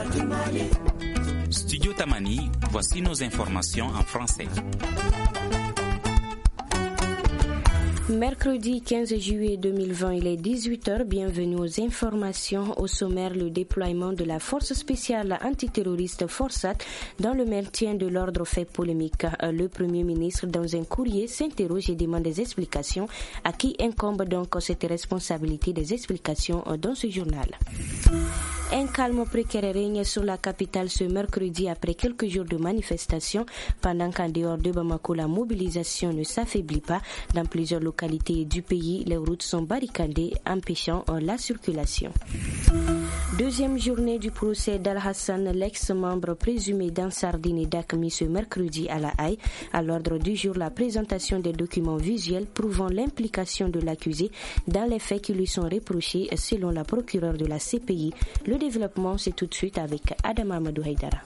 Studio Tamani, voici nos informations en français. Mercredi 15 juillet 2020, il est 18h. Bienvenue aux informations. Au sommaire, le déploiement de la force spéciale antiterroriste Forsat dans le maintien de l'ordre fait polémique. Le Premier ministre, dans un courrier, s'interroge et demande des explications. À qui incombe donc cette responsabilité des explications dans ce journal? Un calme précaire règne sur la capitale ce mercredi après quelques jours de manifestations, pendant qu'en dehors de Bamako, la mobilisation ne s'affaiblit pas. Dans plusieurs localités du pays, les routes sont barricadées, empêchant la circulation. Deuxième journée du procès d'Al-Hassan, l'ex-membre présumé d'Ansardine et d'Akmi ce mercredi à La Haye. À l'ordre du jour, la présentation des documents visuels prouvant l'implication de l'accusé dans les faits qui lui sont reprochés selon la procureure de la CPI. Le développement, c'est tout de suite avec Adam Amadou Haïdara.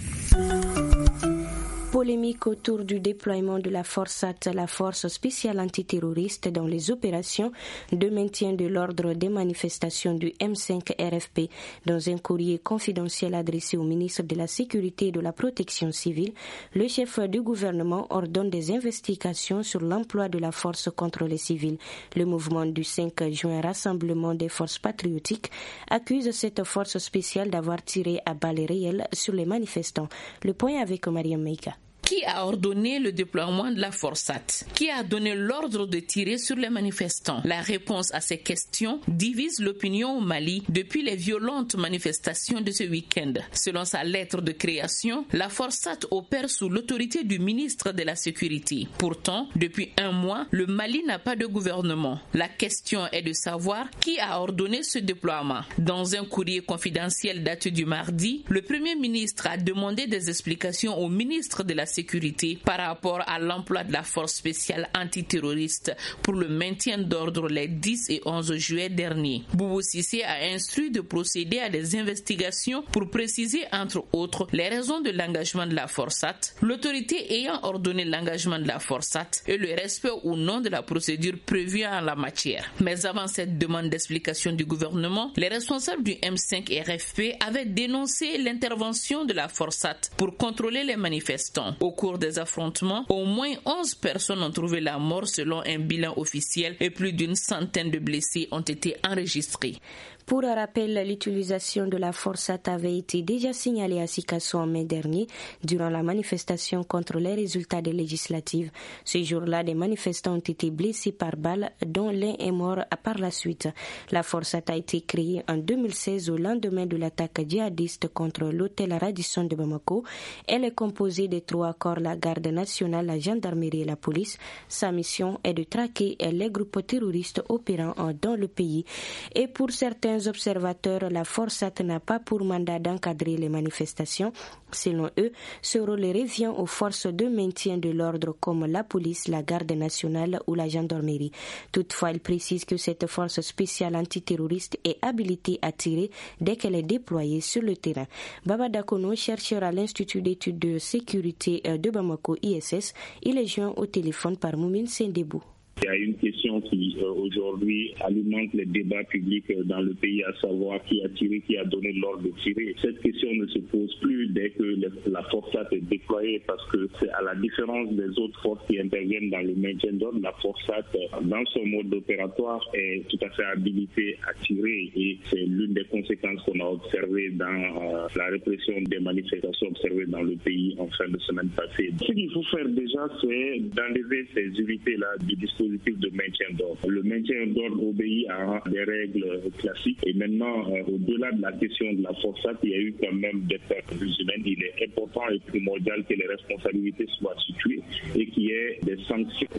Polémique autour du déploiement de la Forsat, la force spéciale antiterroriste, dans les opérations de maintien de l'ordre des manifestations du M5 RFP. Dans un courrier confidentiel adressé au ministre de la Sécurité et de la Protection civile, le chef du gouvernement ordonne des investigations sur l'emploi de la force contre les civils. Le mouvement du 5 juin, Rassemblement des forces patriotiques, accuse cette force spéciale d'avoir tiré à balles réelles sur les manifestants. Le point avec Mariam Meika. Qui a ordonné le déploiement de la Forsat? Qui a donné l'ordre de tirer sur les manifestants? La réponse à ces questions divise l'opinion au Mali depuis les violentes manifestations de ce week-end. Selon sa lettre de création, la Forsat opère sous l'autorité du ministre de la Sécurité. Pourtant, depuis un mois, le Mali n'a pas de gouvernement. La question est de savoir qui a ordonné ce déploiement. Dans un courrier confidentiel daté du mardi, le Premier ministre a demandé des explications au ministre de la Sécurité par rapport à l'emploi de la force spéciale antiterroriste pour le maintien d'ordre les 10 et 11 juillet dernier. Boubou Cissé a instruit de procéder à des investigations pour préciser entre autres les raisons de l'engagement de la Forsat, l'autorité ayant ordonné l'engagement de la Forsat et le respect ou non de la procédure prévue en la matière. Mais avant cette demande d'explication du gouvernement, les responsables du M5 RFP avaient dénoncé l'intervention de la Forsat pour contrôler les manifestants. Au cours des affrontements, au moins 11 personnes ont trouvé la mort selon un bilan officiel et plus d'une centaine de blessés ont été enregistrés. Pour rappel, l'utilisation de la Forsat avait été déjà signalée à Sikasso en mai dernier durant la manifestation contre les résultats des législatives. Ce jour-là, des manifestants ont été blessés par balles, dont l'un est mort par la suite. La Forsat a été créée en 2016 au lendemain de l'attaque djihadiste contre l'hôtel Radisson de Bamako. Elle est composée de 3 corps, la garde nationale, la gendarmerie et la police. Sa mission est de traquer les groupes terroristes opérant dans le pays. Et pour certains observateurs, la Forsat n'a pas pour mandat d'encadrer les manifestations. Selon eux, ce rôle revient aux forces de maintien de l'ordre comme la police, la garde nationale ou la gendarmerie. Toutefois, il précise que cette force spéciale antiterroriste est habilitée à tirer dès qu'elle est déployée sur le terrain. Baba Dakono, chercheur à l'Institut d'études de sécurité de Bamako ISS, il est joint au téléphone par Moumine Sendebou. Il y a une question qui aujourd'hui alimente les débats publics dans le pays, à savoir qui a tiré, qui a donné l'ordre de tirer. Cette question ne se pose plus dès que la Forsat est déployée, parce que c'est à la différence des autres forces qui interviennent dans le maintien d'ordre, la Forsat, dans son mode opératoire, est tout à fait habilitée à tirer, et c'est l'une des conséquences qu'on a observées dans la répression des manifestations observées dans le pays en fin de semaine passée. Ce qu'il faut faire déjà, c'est d'enlever ces unités-là du dispositif de maintien d'ordre. Le maintien d'ordre obéit à des règles classiques, et maintenant, au-delà de la question de la Forsat, il y a eu quand même des pertes humaines. Il est important et primordial que les responsabilités soient situées et qu'il y ait des sanctions.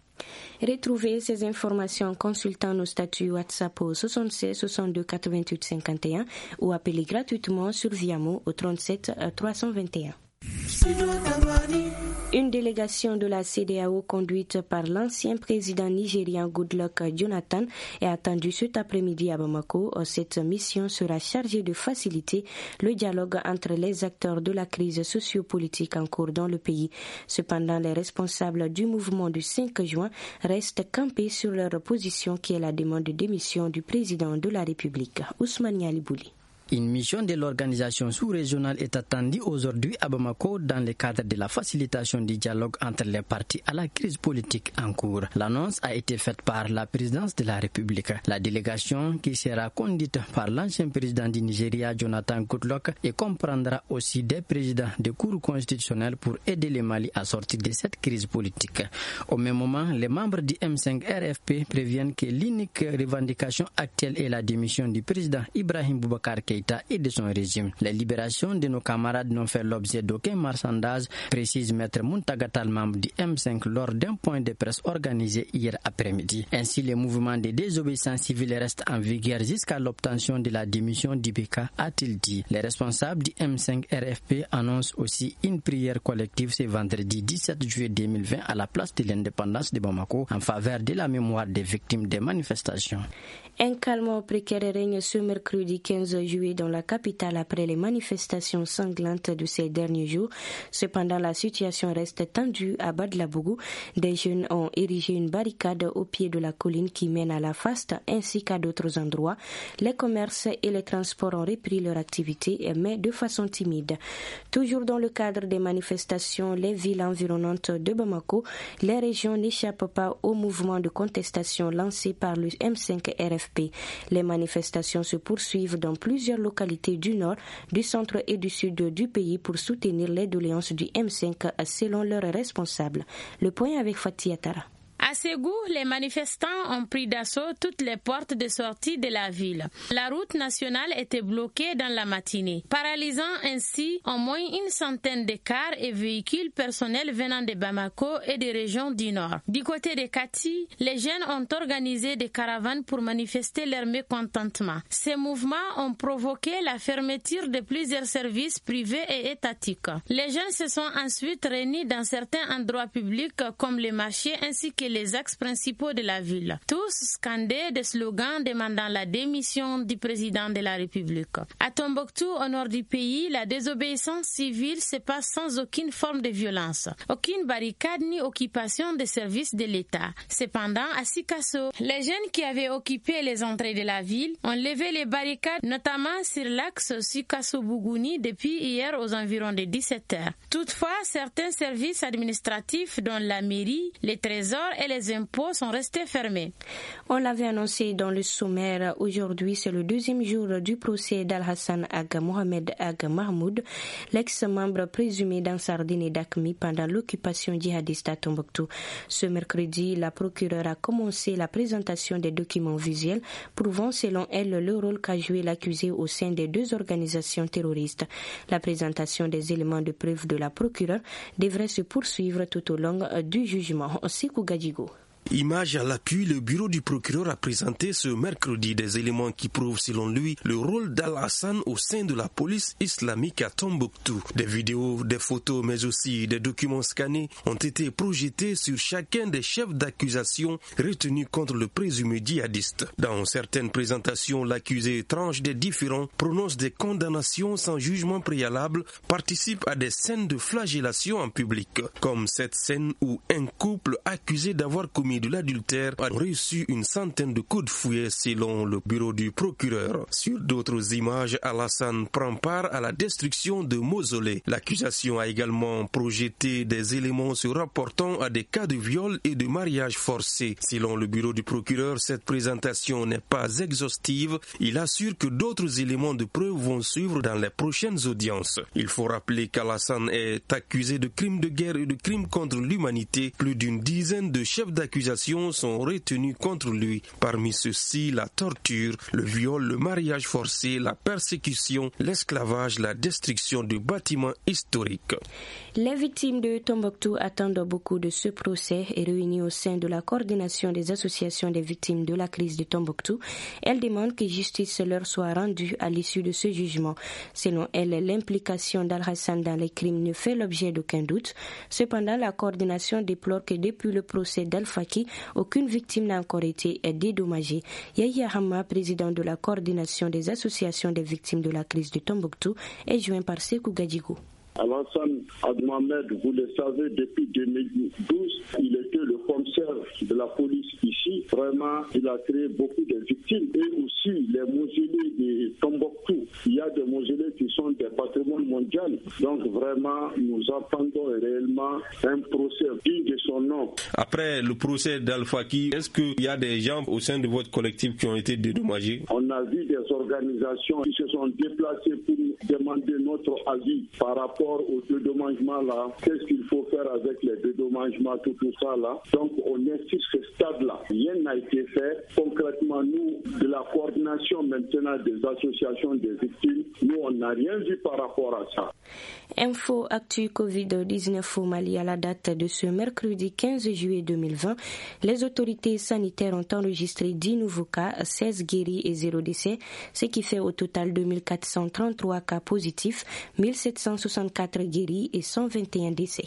Retrouvez ces informations en consultant nos statuts WhatsApp au 76 62 88 51 ou appelez gratuitement sur Viamo au 37 321. Une délégation de la CEDEAO conduite par l'ancien président nigérien Goodluck Jonathan est attendue cet après-midi à Bamako. Cette mission sera chargée de faciliter le dialogue entre les acteurs de la crise sociopolitique en cours dans le pays. Cependant, les responsables du mouvement du 5 juin restent campés sur leur position qui est la demande de démission du président de la République, Ousmane Yalibouli. Une mission de l'organisation sous-régionale est attendue aujourd'hui à Bamako dans le cadre de la facilitation du dialogue entre les parties à la crise politique en cours. L'annonce a été faite par la présidence de la République. La délégation, qui sera conduite par l'ancien président du Nigeria, Jonathan Goodluck, et comprendra aussi des présidents de cours constitutionnels pour aider le Mali à sortir de cette crise politique. Au même moment, les membres du M5 RFP préviennent que l'unique revendication actuelle est la démission du président Ibrahim Boubacar Keïta et de son régime. Les libérations de nos camarades n'ont fait l'objet d'aucun marchandage, précise Maître Muntagatal, membre du M5, lors d'un point de presse organisé hier après-midi. Ainsi, le mouvement de désobéissance civile reste en vigueur jusqu'à l'obtention de la démission d'Ibeka, a-t-il dit. Les responsables du M5 RFP annoncent aussi une prière collective ce vendredi 17 juillet 2020 à la place de l'indépendance de Bamako en faveur de la mémoire des victimes des manifestations. Un calme précaire règne ce mercredi 15 juillet dans la capitale après les manifestations sanglantes de ces derniers jours. Cependant, la situation reste tendue à Badlabougou. Des jeunes ont érigé une barricade au pied de la colline qui mène à la Faste ainsi qu'à d'autres endroits. Les commerces et les transports ont repris leur activité, mais de façon timide. Toujours dans le cadre des manifestations, les villes environnantes de Bamako, les régions n'échappent pas au mouvement de contestation lancé par le M5 RFP. Les manifestations se poursuivent dans plusieurs localités du nord, du centre et du sud du pays pour soutenir les doléances du M5 selon leurs responsables. Le point avec Fatih Atara. À Ségou, les manifestants ont pris d'assaut toutes les portes de sortie de la ville. La route nationale était bloquée dans la matinée, paralysant ainsi au moins une centaine de cars et véhicules personnels venant de Bamako et des régions du nord. Du côté de Kati, les jeunes ont organisé des caravanes pour manifester leur mécontentement. Ces mouvements ont provoqué la fermeture de plusieurs services privés et étatiques. Les jeunes se sont ensuite réunis dans certains endroits publics comme les marchés ainsi que les axes principaux de la ville. Tous scandaient des slogans demandant la démission du président de la République. À Tombouctou, au nord du pays, la désobéissance civile se passe sans aucune forme de violence, aucune barricade ni occupation des services de l'État. Cependant, à Sikasso, les jeunes qui avaient occupé les entrées de la ville ont levé les barricades, notamment sur l'axe Sikasso-Bougouni depuis hier aux environs de 17h. Toutefois, certains services administratifs, dont la mairie, les trésors et les impôts sont restés fermés. On l'avait annoncé dans le sommaire. Aujourd'hui, c'est le deuxième jour du procès d'Al-Hassan Aga Mohamed Aga Mahmoud, l'ex-membre présumé d'Ansardine et d'Akmi pendant l'occupation djihadiste à Tombouctou. Ce mercredi, la procureure a commencé la présentation des documents visuels prouvant selon elle le rôle qu'a joué l'accusé au sein des deux organisations terroristes. La présentation des éléments de preuve de la procureure devrait se poursuivre tout au long du jugement. Image à l'appui, le bureau du procureur a présenté ce mercredi des éléments qui prouvent selon lui le rôle d'Al-Hassan au sein de la police islamique à Tombouctou. Des vidéos, des photos mais aussi des documents scannés ont été projetés sur chacun des chefs d'accusation retenus contre le présumé djihadiste. Dans certaines présentations, l'accusé tranche des différends, prononce des condamnations sans jugement préalable, participe à des scènes de flagellation en public, comme cette scène où un couple accusé d'avoir commis de l'adultère a reçu une centaine de coups de fouet selon le bureau du procureur. Sur d'autres images, Al-Hassan prend part à la destruction de mausolées. L'accusation a également projeté des éléments se rapportant à des cas de viol et de mariage forcé. Selon le bureau du procureur, cette présentation n'est pas exhaustive. Il assure que d'autres éléments de preuve vont suivre dans les prochaines audiences. Il faut rappeler qu'Al-Hassan est accusé de crimes de guerre et de crimes contre l'humanité. Plus d'une dizaine de chefs d'accusation sont retenus contre lui. Parmi ceux-ci, la torture, le viol, le mariage forcé, la persécution, l'esclavage, la destruction de bâtiments historiques. Les victimes de Tombouctou attendent beaucoup de ce procès et réunies au sein de la coordination des associations des victimes de la crise de Tombouctou. Elles demandent que justice leur soit rendue à l'issue de ce jugement. Selon elles, l'implication d'Al-Hassan dans les crimes ne fait l'objet d'aucun doute. Cependant, la coordination déplore que depuis le procès d'Al-Faki, aucune victime n'a encore été dédommagée. Yahya Hamma, président de la coordination des associations des victimes de la crise de Tombouctou, est joint par Sekou Gadjigo. Alassane Abdmohamed, vous le savez, depuis 2012, il était le commissaire de la police ici. Vraiment, il a créé beaucoup de victimes. Et aussi, les mausolées de Tombouctou. Il y a des mausolées qui sont des patrimoines mondiaux. Donc vraiment, nous attendons réellement un procès digne de son nom. Après le procès d'Al-Faki, est-ce qu'il y a des gens au sein de votre collectif qui ont été dédommagés? On a vu des organisations qui se sont déplacées pour demander notre avis par rapport au dédommagement là. Qu'est-ce qu'il faut faire avec les dédommagements, tout ça là. Donc on est sur ce stade-là. Rien n'a été fait. Concrètement, nous, de la coordination maintenant des associations des victimes, nous, on n'a rien vu par rapport à ça. Info Actu Covid-19 au Mali à la date de ce mercredi 15 juillet 2020. Les autorités sanitaires ont enregistré 10 nouveaux cas, 16 guéris et 0 décès, ce qui fait au total 2433 cas positifs, 1764 guéris et 121 décès.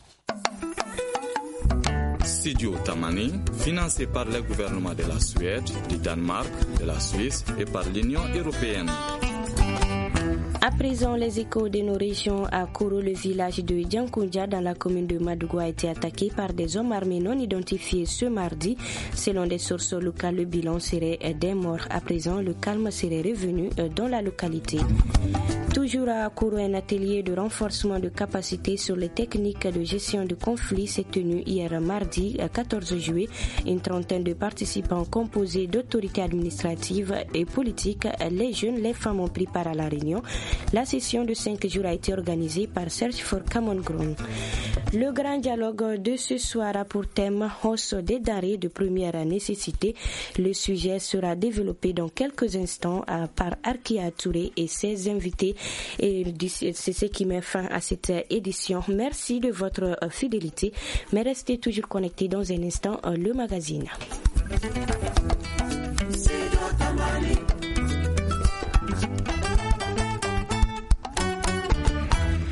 Studio Tamani, financé par le gouvernement de la Suède, du Danemark, de la Suisse et par l'Union européenne. À présent, les échos de nos régions à Kourou, le village de Diankoundja dans la commune de Madougou a été attaqué par des hommes armés non identifiés ce mardi. Selon des sources locales, le bilan serait des morts. À présent, le calme serait revenu dans la localité. Toujours à Kourou, un atelier de renforcement de capacité sur les techniques de gestion de conflits s'est tenu hier mardi 14 juillet. Une trentaine de participants composés d'autorités administratives et politiques, les jeunes, les femmes ont pris part à la réunion. La session de 5 jours a été organisée par Search for Common Ground. Le grand dialogue de ce soir a pour thème hausse des denrées de première nécessité. Le sujet sera développé dans quelques instants par Arkia Touré et ses invités. Et c'est ce qui met fin à cette édition. Merci de votre fidélité. Mais restez toujours connectés dans un instant, le magazine.